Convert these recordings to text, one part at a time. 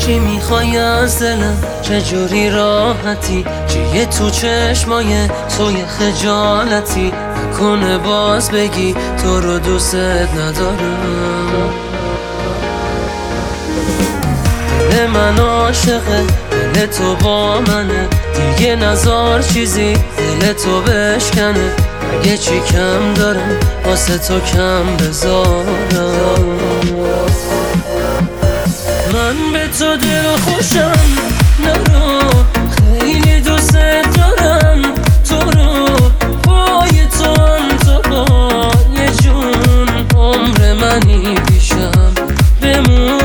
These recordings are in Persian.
چی میخوای از دلم، چجوری راحتی، چیه تو چشمای توی خجالتی، نکنه باز بگی تو رو دوست ندارم. دل من عاشقه، دل تو با منه، دیگه نذار چیزی دل تو بشکنه. اگه چی کم دارم واسه تو کم بذارم. من به تو دل خوشم، نرو خیلی دوست دارم تو رو، پای تو هم تو پای جون، عمر منی پیشم بمون.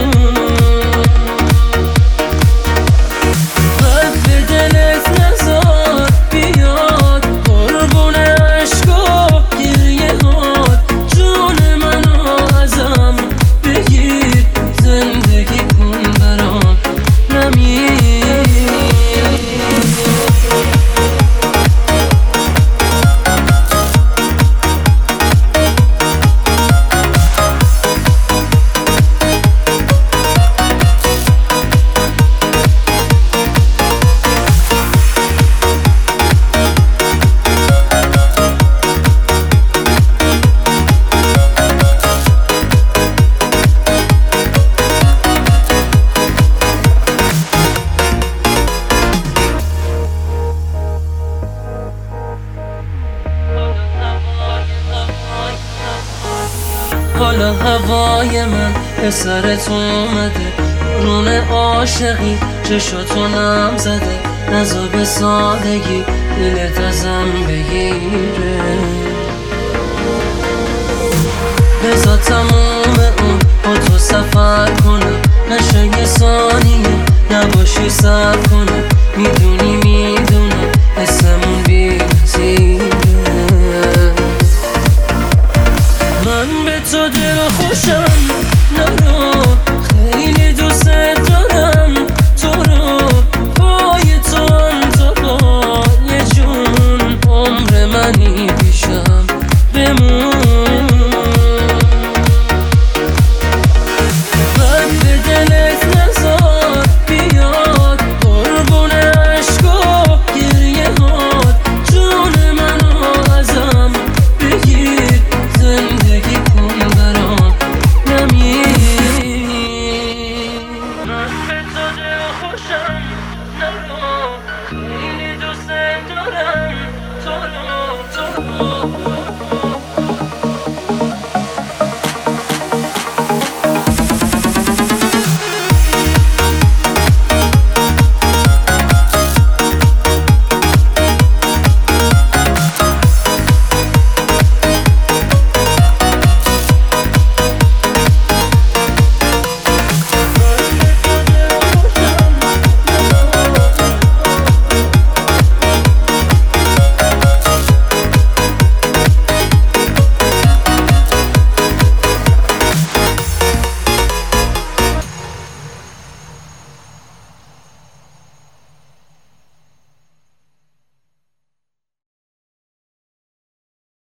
حالا هوای من به سرت اومده، بارون عاشقی چشاتو نم زده، نزا به سادگی دلت ازم بگیره. بزا تموم